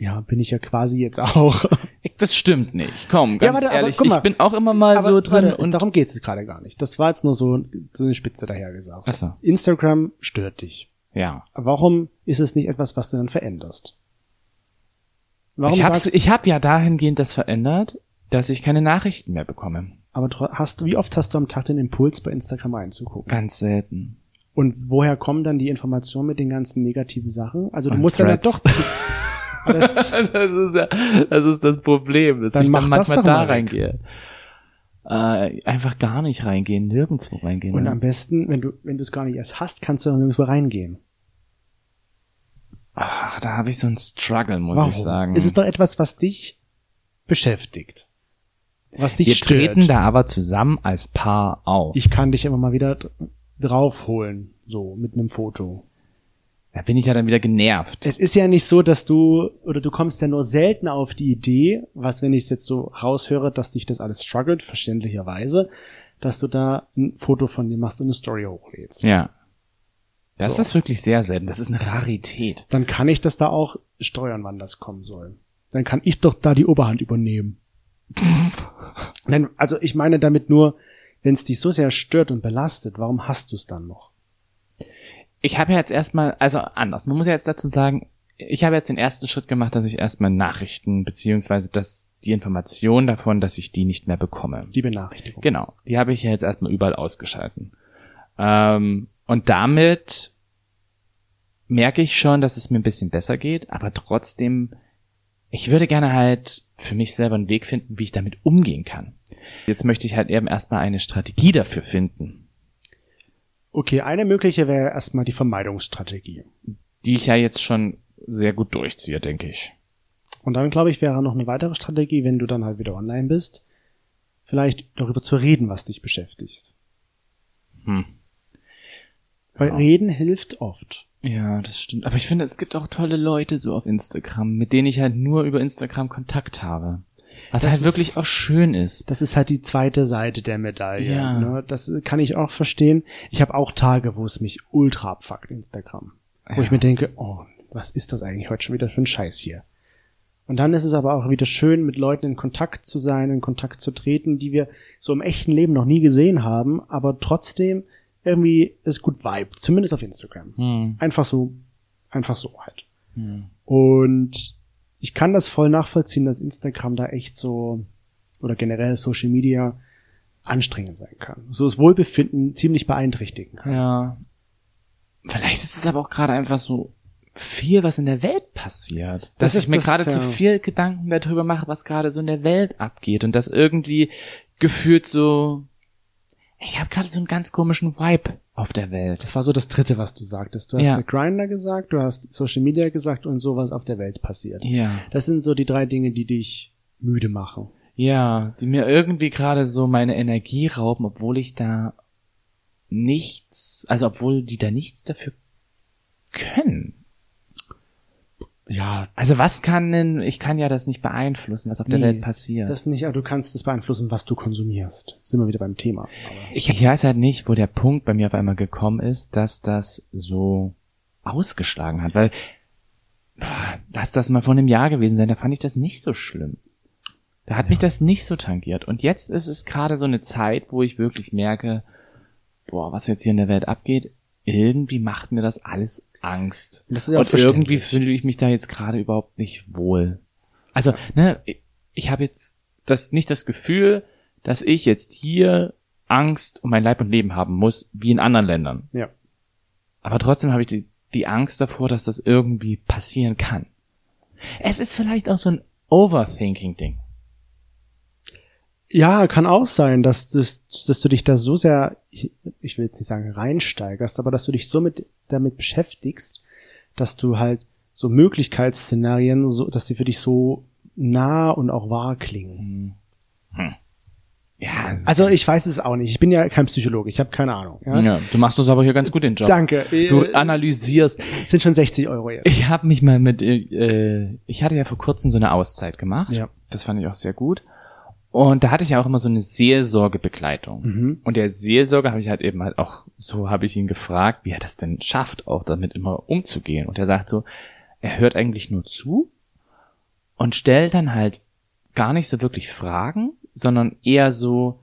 Ja, bin ich ja quasi jetzt auch. Das stimmt nicht. Komm, ganz Ja, warte, ehrlich, aber guck mal. ich bin auch immer mal Aber so drin warte, und darum geht es gerade gar nicht. Das war jetzt nur so, so eine Spitze dahergesagt. Ach so. Instagram stört dich. Ja. Warum ist es nicht etwas, was du dann veränderst? Warum Ich hab's, sagst, ich hab ja dahingehend das verändert, dass ich keine Nachrichten mehr bekomme. aber tro- hast du, wie oft hast du am Tag den Impuls, bei Instagram reinzugucken? Ganz selten. Und woher kommen dann die Informationen mit den ganzen negativen Sachen? Also du Und musst dann ja doch, Threads. aber das, das ist ja, das ist das Problem, dass Dann ich mach dann das manchmal doch da mal weg. reingehe. Äh, einfach gar nicht reingehen, nirgendwo reingehen. und ne? am besten, wenn du, wenn du es gar nicht erst hast, kannst du dann nirgendwo reingehen. Ah, da habe ich so einen Struggle, muss Warum? ich sagen. Es ist doch etwas, was dich beschäftigt. Was dich Wir stört. treten da aber zusammen als Paar auf. Ich kann dich immer mal wieder dr- draufholen, so mit einem Foto. Da bin ich ja dann wieder genervt. Es ist ja nicht so, dass du, oder du kommst ja nur selten auf die Idee, was, wenn ich es jetzt so raushöre, dass dich das alles struggelt, verständlicherweise, dass du da ein Foto von dir machst und eine Story hochlädst. Ja. Das So. ist wirklich sehr selten. Das ist eine Rarität. Dann kann ich das da auch steuern, wann das kommen soll. Dann kann ich doch da die Oberhand übernehmen. Nein, also ich meine damit nur, wenn es dich so sehr stört und belastet, warum hast du es dann noch? Ich habe ja jetzt erstmal, also anders, man muss ja jetzt dazu sagen, ich habe jetzt den ersten Schritt gemacht, dass ich erstmal Nachrichten, beziehungsweise dass die Information davon, dass ich die nicht mehr bekomme. Die Benachrichtigung. Genau, die habe ich ja jetzt erstmal überall ausgeschalten. Ähm, und damit merke ich schon, dass es mir ein bisschen besser geht, aber trotzdem, ich würde gerne halt für mich selber einen Weg finden, wie ich damit umgehen kann. Jetzt möchte ich halt eben erstmal eine Strategie dafür finden, Okay, eine mögliche wäre erstmal die Vermeidungsstrategie. die ich ja jetzt schon sehr gut durchziehe, denke ich. Und dann, glaube ich, wäre noch eine weitere Strategie, wenn du dann halt wieder online bist, vielleicht darüber zu reden, was dich beschäftigt. Hm. Weil Ja. Reden hilft oft. Ja, das stimmt. Aber ich finde, es gibt auch tolle Leute so auf Instagram, mit denen ich halt nur über Instagram Kontakt habe. Was Das halt ist- wirklich auch schön ist. Das ist halt die zweite Seite der Medaille. Ja. Ne? Das kann ich auch verstehen. Ich habe auch Tage, wo es mich ultra abfuckt, Instagram. Wo Ja. ich mir denke, oh, was ist das eigentlich heute schon wieder für ein Scheiß hier? Und dann ist es aber auch wieder schön, mit Leuten in Kontakt zu sein, in Kontakt zu treten, die wir so im echten Leben noch nie gesehen haben, aber trotzdem irgendwie es gut vibet, zumindest auf Instagram. Hm. Einfach so, einfach so halt. Hm. Und ich kann das voll nachvollziehen, dass Instagram da echt so, oder generell Social Media anstrengend sein kann. So das Wohlbefinden ziemlich beeinträchtigen kann. Ja. Vielleicht ist es aber auch gerade einfach so viel, was in der Welt passiert. Dass Das ich ist mir das, gerade ja. zu viel Gedanken darüber mache, was gerade so in der Welt abgeht. Und das irgendwie gefühlt so, ich habe gerade so einen ganz komischen Vibe auf der Welt. Das war so das Dritte, was du sagtest. Du hast Ja. der Grindr gesagt, du hast Social Media gesagt und so, was auf der Welt passiert. Ja. Das sind so die drei Dinge, die dich müde machen. Ja, die mir irgendwie gerade so meine Energie rauben, obwohl ich da nichts, also obwohl die da nichts dafür können. Ja, Also was kann denn, ich kann ja das nicht beeinflussen, was auf der Nee, Welt passiert. das nicht, aber du kannst es beeinflussen, was du konsumierst. Jetzt sind wir wieder beim Thema. Aber Ich, ich weiß halt nicht, wo der Punkt bei mir auf einmal gekommen ist, dass das so ausgeschlagen hat, weil boah, lass das mal vor einem Jahr gewesen sein, da fand ich das nicht so schlimm. Da hat mich das nicht so tangiert. Und jetzt ist es gerade so eine Zeit, wo ich wirklich merke, boah, was jetzt hier in der Welt abgeht, irgendwie macht mir das alles Angst. Das ist ja auch Und irgendwie verständlich. fühle ich mich da jetzt gerade überhaupt nicht wohl. Also, ne, ich, ich habe jetzt das nicht das Gefühl, dass ich jetzt hier Angst um mein Leib und Leben haben muss, wie in anderen Ländern. ja. Aber trotzdem habe ich die, die Angst davor, dass das irgendwie passieren kann. Es ist vielleicht auch so ein Overthinking-Ding. Ja, kann auch sein, dass, du- dass du dich da so sehr, ich, ich will jetzt nicht sagen reinsteigerst, aber dass du dich so mit, damit beschäftigst, dass du halt so Möglichkeitsszenarien, so, dass die für dich so nah und auch wahr klingen. Hm. Ja, es ist- Also ich weiß es auch nicht. Ich bin ja kein Psychologe, ich habe keine Ahnung. Ja? ja, du machst das aber hier ganz gut, den Job. Danke. Du Äh, analysierst. es sind schon sechzig Euro jetzt. Ich habe mich mal mit, äh, ich hatte ja vor kurzem so eine Auszeit gemacht. Ja. Das fand ich auch sehr gut. Und da hatte ich ja auch immer so eine Seelsorgebegleitung. Mhm. Und der Seelsorger habe ich halt eben halt auch, so habe ich ihn gefragt, wie er das denn schafft, auch damit immer umzugehen. Und er sagt so, er hört eigentlich nur zu und stellt dann halt gar nicht so wirklich Fragen, sondern eher so,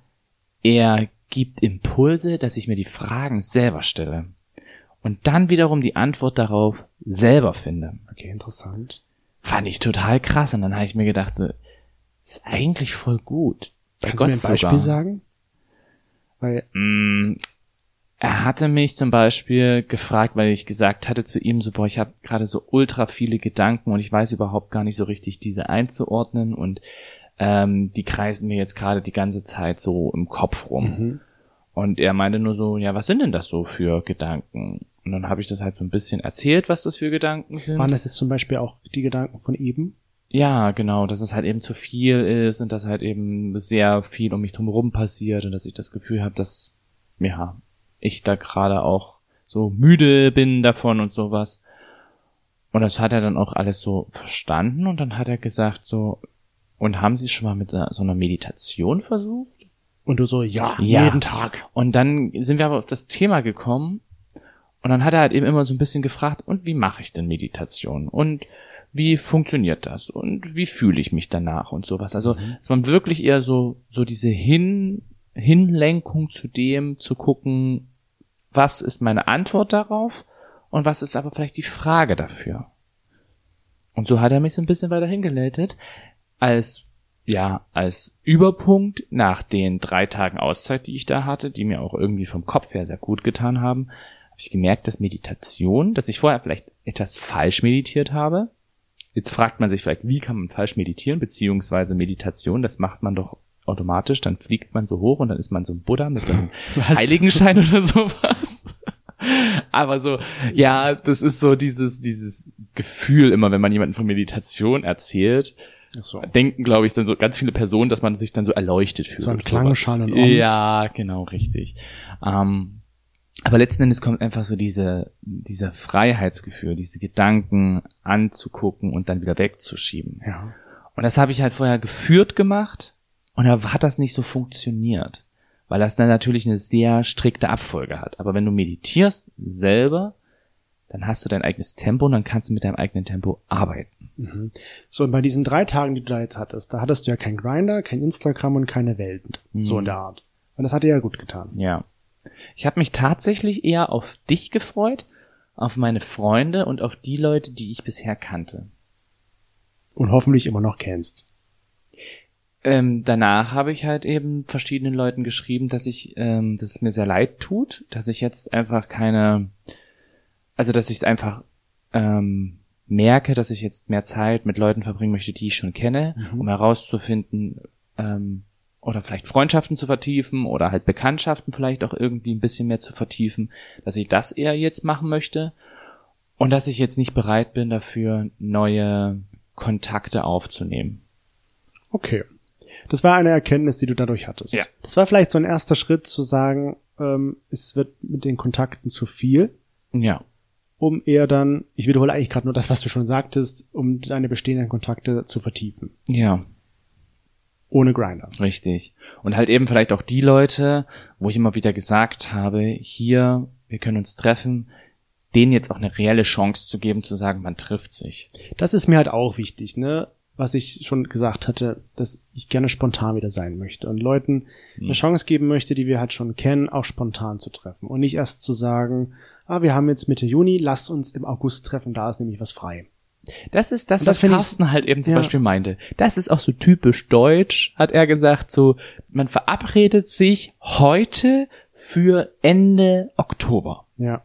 er gibt Impulse, dass ich mir die Fragen selber stelle und dann wiederum die Antwort darauf selber finde. Okay, interessant. Fand ich total krass und dann habe ich mir gedacht, so, ist eigentlich voll gut. Bei Kannst Gott du mir ein Beispiel sogar. sagen? Weil, Mm, er hatte mich zum Beispiel gefragt, weil ich gesagt hatte zu ihm so, boah, ich habe gerade so ultra viele Gedanken und ich weiß überhaupt gar nicht so richtig, diese einzuordnen und ähm, die kreisen mir jetzt gerade die ganze Zeit so im Kopf rum. mhm. Und er meinte nur so, ja, was sind denn das so für Gedanken? Und dann habe ich das halt so ein bisschen erzählt, was das für Gedanken sind. Waren das jetzt zum Beispiel auch die Gedanken von eben? Ja, genau, dass es halt eben zu viel ist und dass halt eben sehr viel um mich drumherum passiert und dass ich das Gefühl habe, dass, ja, ich da gerade auch so müde bin davon und sowas. Und das hat er dann auch alles so verstanden und dann hat er gesagt so, und haben Sie es schon mal mit so einer Meditation versucht? Und du so, ja, Ja. jeden Tag. Und dann sind wir aber auf das Thema gekommen und dann hat er halt eben immer so ein bisschen gefragt, und wie mache ich denn Meditation? Und wie funktioniert das? Und wie fühle ich mich danach und sowas? Also Mhm. es war wirklich eher so, so diese Hin, Hinlenkung zu dem, zu gucken, was ist meine Antwort darauf und was ist aber vielleicht die Frage dafür. Und so hat er mich so ein bisschen weiter hingeleitet, als, ja, als Überpunkt nach den drei Tagen Auszeit, die ich da hatte, die mir auch irgendwie vom Kopf her sehr gut getan haben, habe ich gemerkt, dass Meditation, dass ich vorher vielleicht etwas falsch meditiert habe. Jetzt fragt man sich vielleicht, wie kann man falsch meditieren, beziehungsweise Meditation, das macht man doch automatisch, dann fliegt man so hoch und dann ist man so ein Buddha mit so einem Was? Heiligenschein oder sowas. Aber so, ja, das ist so dieses, dieses Gefühl immer, wenn man jemanden von Meditation erzählt, Ach so. denken, glaube ich, dann so ganz viele Personen, dass man sich dann so erleuchtet fühlt. So ein oder Klangschall sowas. und Oms. Ja, genau, richtig. Ähm, aber letzten Endes kommt einfach so diese, diese Freiheitsgefühl, diese Gedanken anzugucken und dann wieder wegzuschieben. Ja. Und das habe ich halt vorher geführt gemacht und da hat das nicht so funktioniert, weil das dann natürlich eine sehr strikte Abfolge hat. Aber wenn du meditierst selber, dann hast du dein eigenes Tempo und dann kannst du mit deinem eigenen Tempo arbeiten. Mhm. So, und bei diesen drei Tagen, die du da jetzt hattest, da hattest du ja kein Grindr, kein Instagram und keine Welt. Mhm. So in der Art. Und das hat dir ja gut getan. Ja. Ich habe mich tatsächlich eher auf dich gefreut, auf meine Freunde und auf die Leute, die ich bisher kannte. Und hoffentlich immer noch kennst. Ähm, danach habe ich halt eben verschiedenen Leuten geschrieben, dass ich, ähm, dass es mir sehr leid tut, dass ich jetzt einfach keine, also dass ich es einfach ähm, merke, dass ich jetzt mehr Zeit mit Leuten verbringen möchte, die ich schon kenne, Mhm. um herauszufinden, ähm, oder vielleicht Freundschaften zu vertiefen oder halt Bekanntschaften vielleicht auch irgendwie ein bisschen mehr zu vertiefen, dass ich das eher jetzt machen möchte und dass ich jetzt nicht bereit bin dafür, neue Kontakte aufzunehmen. Okay. Das war eine Erkenntnis, die du dadurch hattest. Ja. Das war vielleicht so ein erster Schritt zu sagen, ähm, es wird mit den Kontakten zu viel, Ja. um eher dann, ich wiederhole eigentlich gerade nur das, was du schon sagtest, um deine bestehenden Kontakte zu vertiefen. Ja. Ohne Grindr. Richtig. Und halt eben vielleicht auch die Leute, wo ich immer wieder gesagt habe, hier, wir können uns treffen, denen jetzt auch eine reelle Chance zu geben, zu sagen, man trifft sich. Das ist mir halt auch wichtig, ne? Was ich schon gesagt hatte, dass ich gerne spontan wieder sein möchte und Leuten eine Chance geben möchte, die wir halt schon kennen, auch spontan zu treffen und nicht erst zu sagen, ah, wir haben jetzt Mitte Juni, lass uns im August treffen, da ist nämlich was frei. Das ist das, Und das was find ich- Carsten halt eben zum ja. Beispiel meinte. Das ist auch so typisch deutsch, hat er gesagt, so, man verabredet sich heute für Ende Oktober. Ja.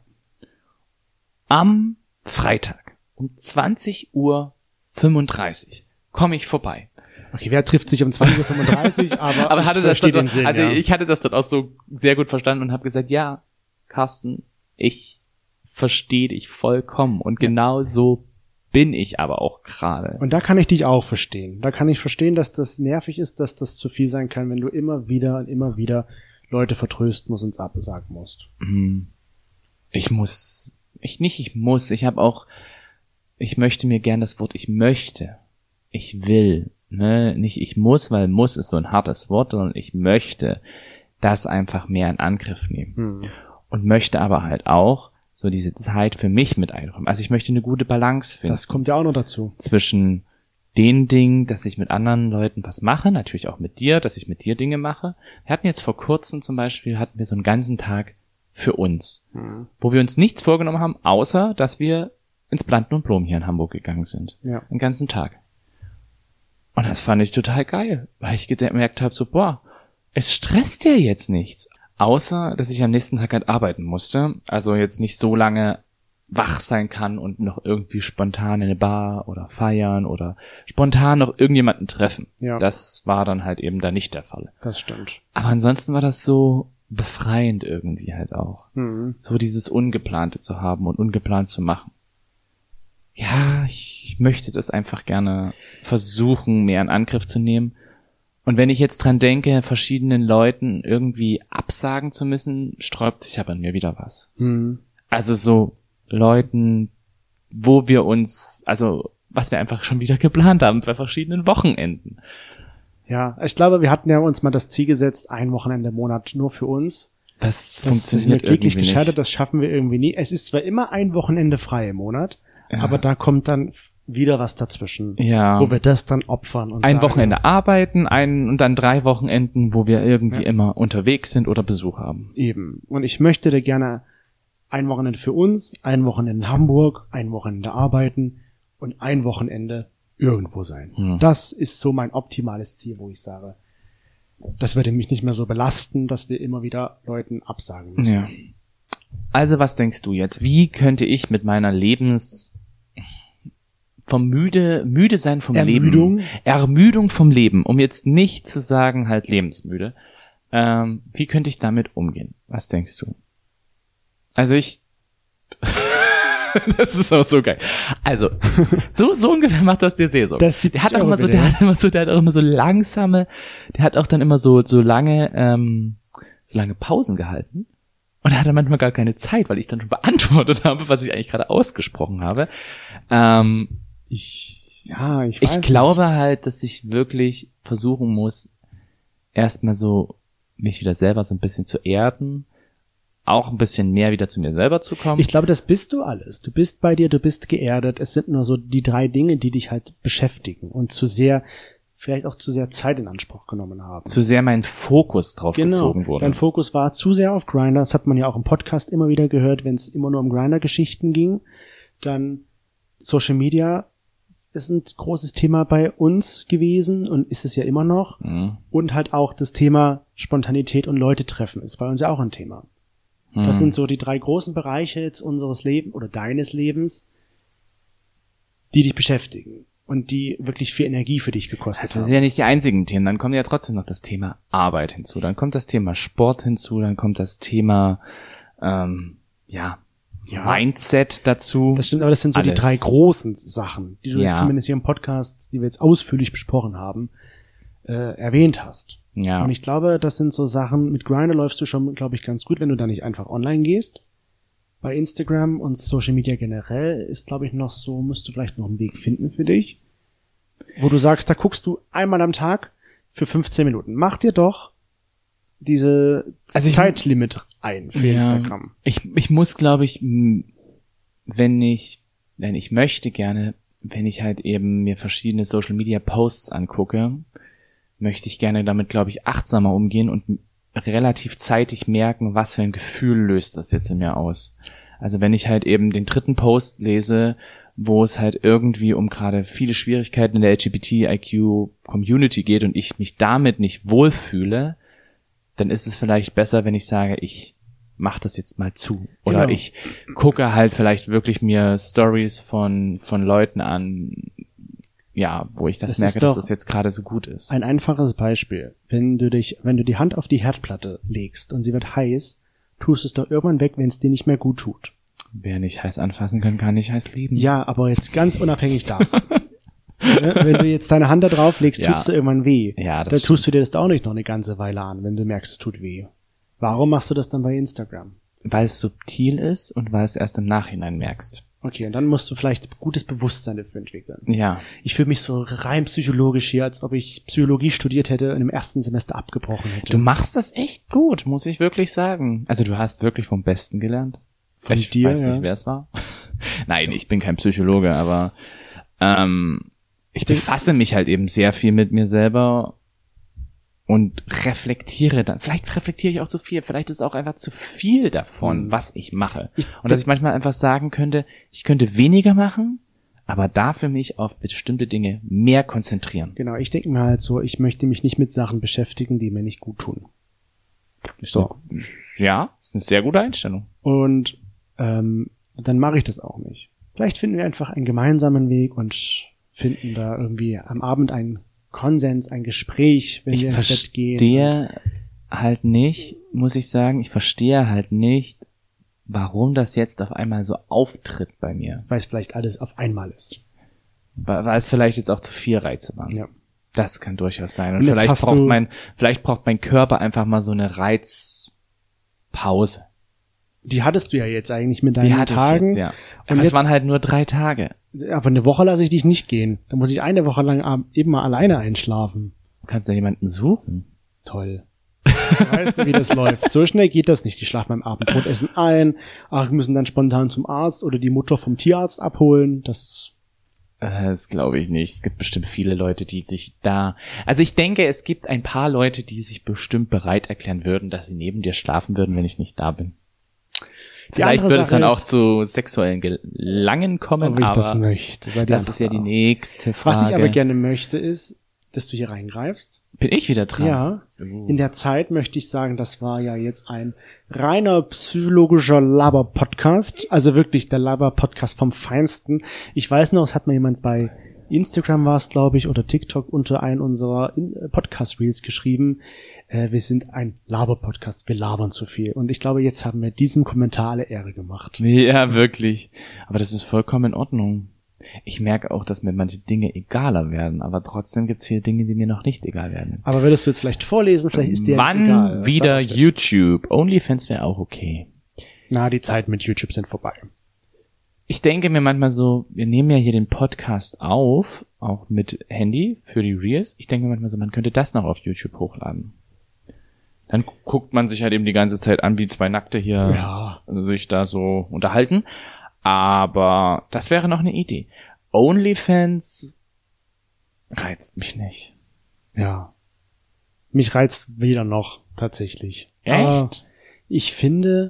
Am Freitag um zwanzig Uhr fünfunddreißig komme ich vorbei. Okay, wer trifft sich um zwanzig Uhr fünfunddreißig, aber, Aber ich hatte das verstehe dann den so, Sinn, also ja. ich hatte das dann auch so sehr gut verstanden und habe gesagt, ja, Carsten, ich verstehe dich vollkommen und genau so bin ich aber auch gerade. Und da kann ich dich auch verstehen. Da kann ich verstehen, dass das nervig ist, dass das zu viel sein kann, wenn du immer wieder und immer wieder Leute vertrösten musst und es absagen musst. Ich muss, ich nicht, ich muss, ich habe auch, ich möchte mir gern das Wort, ich möchte, ich will, ne, nicht ich muss, weil muss ist so ein hartes Wort, sondern ich möchte das einfach mehr in Angriff nehmen. Hm. Und möchte aber halt auch so diese Zeit für mich mit einräumen. Also ich möchte eine gute Balance finden Das kommt ja auch noch dazu. zwischen den Dingen, dass ich mit anderen Leuten was mache, natürlich auch mit dir, dass ich mit dir Dinge mache. Wir hatten jetzt vor kurzem zum Beispiel, hatten wir so einen ganzen Tag für uns, mhm. wo wir uns nichts vorgenommen haben, außer, dass wir ins Planten und Blumen hier in Hamburg gegangen sind. Ja. Den ganzen Tag. Und das fand ich total geil, weil ich gemerkt habe, so, boah, es stresst ja jetzt nichts. Außer, dass ich am nächsten Tag halt arbeiten musste. Also jetzt nicht so lange wach sein kann und noch irgendwie spontan in eine Bar oder feiern oder spontan noch irgendjemanden treffen. Ja. Das war dann halt eben da nicht der Fall. Das stimmt. Aber ansonsten war das so befreiend irgendwie halt auch. Mhm. So dieses Ungeplante zu haben und ungeplant zu machen. Ja, ich, ich möchte das einfach gerne versuchen, mehr in Angriff zu nehmen. Und wenn ich jetzt dran denke, verschiedenen Leuten irgendwie absagen zu müssen, sträubt sich aber in mir wieder was. Mhm. Also so Leuten, wo wir uns, also was wir einfach schon wieder geplant haben bei verschiedenen Wochenenden. Ja, ich glaube, wir hatten ja uns mal das Ziel gesetzt, ein Wochenende im Monat nur für uns. Das, das funktioniert ist wirklich irgendwie gescheitert, nicht. das schaffen wir irgendwie nie. Es ist zwar immer ein Wochenende frei im Monat, Ja. aber da kommt dann wieder was dazwischen, Ja. wo wir das dann opfern und Ein sagen, Wochenende arbeiten, ein und dann drei Wochenenden, wo wir irgendwie Ja. immer unterwegs sind oder Besuch haben. Eben. Und ich möchte da gerne ein Wochenende für uns, ein Wochenende in Hamburg, ein Wochenende arbeiten und ein Wochenende irgendwo sein. Hm. Das ist so mein optimales Ziel, wo ich sage, das würde mich nicht mehr so belasten, dass wir immer wieder Leuten absagen müssen. Ja. Also was denkst du jetzt? Wie könnte ich mit meiner Lebens vom müde müde sein vom Ermüdung? Leben, Ermüdung vom Leben, um jetzt nicht zu sagen halt lebensmüde, ähm, wie könnte ich damit umgehen? Was denkst du? Also ich das ist auch so geil. Also, so, so ungefähr macht das der Seelsorger. Das der hat auch immer so, der hat immer so, der hat auch immer so langsame, der hat auch dann immer so, so lange, ähm, so lange Pausen gehalten. Und er hatte manchmal gar keine Zeit, weil ich dann schon beantwortet habe, was ich eigentlich gerade ausgesprochen habe. Ähm, Ich, ja, ich weiß ich glaube halt, dass ich wirklich versuchen muss, erstmal so, mich wieder selber so ein bisschen zu erden, auch ein bisschen mehr wieder zu mir selber zu kommen. Ich glaube, das bist du alles. Du bist bei dir, du bist geerdet. Es sind nur so die drei Dinge, die dich halt beschäftigen und zu sehr, vielleicht auch zu sehr Zeit in Anspruch genommen haben. zu sehr mein Fokus drauf Genau. gezogen wurde. Dein Fokus war zu sehr auf Grindr. Das hat man ja auch im Podcast immer wieder gehört, wenn es immer nur um Grindr-Geschichten ging. Dann Social Media ist ein großes Thema bei uns gewesen und ist es ja immer noch. Mhm. Und halt auch das Thema Spontanität und Leute treffen ist bei uns ja auch ein Thema. Das Mhm. sind so die drei großen Bereiche jetzt unseres Lebens oder deines Lebens, die dich beschäftigen und die wirklich viel Energie für dich gekostet Das sind haben. ja nicht die einzigen Themen. Dann kommt ja trotzdem noch das Thema Arbeit hinzu. Dann kommt das Thema Sport hinzu. Dann kommt das Thema, ähm, ja, Ja. Mindset dazu. Das stimmt, aber das sind so Alles. die drei großen Sachen, die du Ja. jetzt zumindest hier im Podcast, die wir jetzt ausführlich besprochen haben, äh, erwähnt hast. Ja. Und ich glaube, das sind so Sachen, mit Grindr läufst du schon, glaube ich, ganz gut, wenn du da nicht einfach online gehst. Bei Instagram und Social Media generell ist, glaube ich, noch so, musst du vielleicht noch einen Weg finden für dich, wo du sagst, da guckst du einmal am Tag für fünfzehn Minuten. Mach dir doch diese Also ich- Zeitlimit ein für Ja. Instagram. Ich, ich muss, glaube ich, m, wenn ich, wenn ich möchte gerne, wenn ich halt eben mir verschiedene Social Media Posts angucke, möchte ich gerne damit, glaube ich, achtsamer umgehen und m- relativ zeitig merken, was für ein Gefühl löst das jetzt in mir aus. Also wenn ich halt eben den dritten Post lese, wo es halt irgendwie um gerade viele Schwierigkeiten in der L G B T I Q Community geht und ich mich damit nicht wohlfühle, dann ist es vielleicht besser, wenn ich sage, ich mach das jetzt mal zu. Oder Genau. ich gucke halt vielleicht wirklich mir Stories von, von Leuten an, ja, wo ich das, Das merke, ist dass doch das jetzt gerade so gut ist. Ein einfaches Beispiel. Wenn du dich, wenn du die Hand auf die Herdplatte legst und sie wird heiß, tust du es doch irgendwann weg, wenn es dir nicht mehr gut tut. Wer nicht heiß anfassen kann, kann nicht heiß lieben. Ja, aber jetzt ganz unabhängig davon. Ne? Wenn du jetzt deine Hand da drauf legst, Ja. tut's dir irgendwann weh. Ja, das Dann tust du dir das auch nicht noch eine ganze Weile an, wenn du merkst, es tut weh. Warum machst du das dann bei Instagram? Weil es subtil ist und weil es erst im Nachhinein merkst. Okay, und dann musst du vielleicht gutes Bewusstsein dafür entwickeln. Ja. Ich fühle mich so rein psychologisch hier, als ob ich Psychologie studiert hätte und im ersten Semester abgebrochen hätte. Du machst das echt gut, muss ich wirklich sagen. Also du hast wirklich vom Besten gelernt. Von ich dir, weiß ja. nicht, wer es war. Nein, ich bin kein Psychologe, aber ähm, ich befasse mich halt eben sehr viel mit mir selber und reflektiere dann. Vielleicht reflektiere ich auch zu viel, vielleicht ist auch einfach zu viel davon, mhm. was ich mache. Ich, und dass ich manchmal einfach sagen könnte, ich könnte weniger machen, aber dafür mich auf bestimmte Dinge mehr konzentrieren. Genau, ich denke mir halt so, ich möchte mich nicht mit Sachen beschäftigen, die mir nicht gut tun. So. Ja, ist eine sehr gute Einstellung. Und ähm, dann mache ich das auch nicht. Vielleicht finden wir einfach einen gemeinsamen Weg und finden da irgendwie am Abend einen Konsens, ein Gespräch, wenn ich wir ins Bett gehen. Ich verstehe halt nicht, muss ich sagen, ich verstehe halt nicht, warum das jetzt auf einmal so auftritt bei mir. Weil es vielleicht alles auf einmal ist. Weil, weil es vielleicht jetzt auch zu viel Reize waren. Ja. Das kann durchaus sein. Und, Und vielleicht braucht mein, vielleicht braucht mein Körper einfach mal so eine Reizpause. Die hattest du ja jetzt eigentlich mit deinen Die hatte Tagen. Ich jetzt, ja. Aber es waren halt nur drei Tage. Aber eine Woche lasse ich dich nicht gehen. Da muss ich eine Woche lang eben mal alleine einschlafen. Du kannst ja jemanden suchen. Toll. Du weißt, wie das läuft. So schnell geht das nicht. Die schlafen beim Abendbrotessen ein. Ach, müssen dann spontan zum Arzt oder die Mutter vom Tierarzt abholen. Das Das glaube ich nicht. Es gibt bestimmt viele Leute, die sich da... Also ich denke, es gibt ein paar Leute, die sich bestimmt bereit erklären würden, dass sie neben dir schlafen würden, wenn ich nicht da bin. Die Vielleicht würde es dann auch zu sexuellen Gelangen kommen, ob ich aber das möchte. Sei das ist ja die nächste Frage. Was ich aber gerne möchte, ist, dass du hier reingreifst. Bin ich wieder dran? Ja. Uh. In der Zeit möchte ich sagen, das war ja jetzt ein reiner psychologischer Laber-Podcast. Also wirklich der Laber-Podcast vom Feinsten. Ich weiß noch, es hat mir jemand bei Instagram war es, glaube ich, oder TikTok unter einen unserer Podcast-Reels geschrieben. Äh, wir sind ein Laber-Podcast, wir labern zu viel. Und ich glaube, jetzt haben wir diesem Kommentar alle Ehre gemacht. Ja, wirklich. Aber das ist vollkommen in Ordnung. Ich merke auch, dass mir manche Dinge egaler werden, aber trotzdem gibt es viele Dinge, die mir noch nicht egal werden. Aber würdest du jetzt vielleicht vorlesen? Vielleicht ist dir Wann nicht egal. Wann wieder YouTube? OnlyFans wäre auch okay. Na, die Zeiten mit YouTube sind vorbei. Ich denke mir manchmal so, wir nehmen ja hier den Podcast auf, auch mit Handy für die Reels. Ich denke mir manchmal so, man könnte das noch auf YouTube hochladen. Dann guckt man sich halt eben die ganze Zeit an, wie zwei Nackte hier ja. sich da so unterhalten. Aber das wäre noch eine Idee. OnlyFans reizt mich nicht. Ja. Mich reizt weder noch, tatsächlich. Echt? Aber ich finde,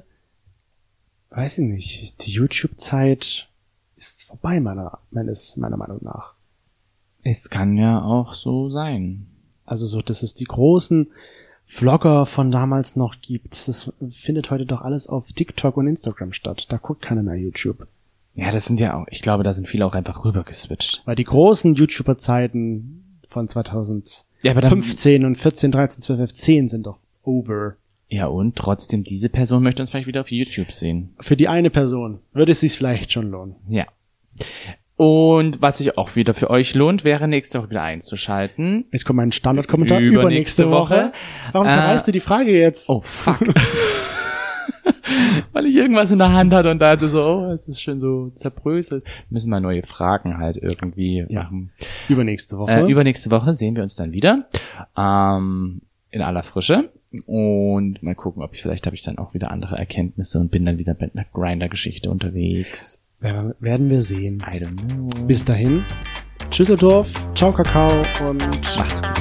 weiß ich nicht, die YouTube-Zeit ist vorbei, meiner, meines, meiner Meinung nach. Es kann ja auch so sein. Also so, dass es die großen Vlogger von damals noch gibt. Das findet heute doch alles auf TikTok und Instagram statt. Da guckt keiner mehr YouTube. Ja, das sind ja auch, ich glaube, da sind viele auch einfach rüber geswitcht. Weil die großen YouTuber-Zeiten von zwanzig fünfzehn ja, und vierzehn, dreizehn, zwölf, zehn sind doch over. Ja, und trotzdem, diese Person möchte uns vielleicht wieder auf YouTube sehen. Für die eine Person würde es sich vielleicht schon lohnen. Ja. Und was sich auch wieder für euch lohnt, wäre nächste Woche wieder einzuschalten. Jetzt kommt mein Standardkommentar übernächste übernächste Woche. Woche. Warum zerreißt äh, du die Frage jetzt? Oh, fuck. Weil ich irgendwas in der Hand hatte und da hatte so, oh, es ist schön so zerbröselt. Müssen wir neue Fragen halt irgendwie ja. machen. Übernächste Woche. Äh, übernächste Woche sehen wir uns dann wieder. Ähm, in aller Frische. Und mal gucken, ob ich, vielleicht habe ich dann auch wieder andere Erkenntnisse und bin dann wieder mit einer Grinder-Geschichte unterwegs. Ja, werden wir sehen. I don't know. Bis dahin. Tschüsseldorf, ciao Kakao und macht's gut.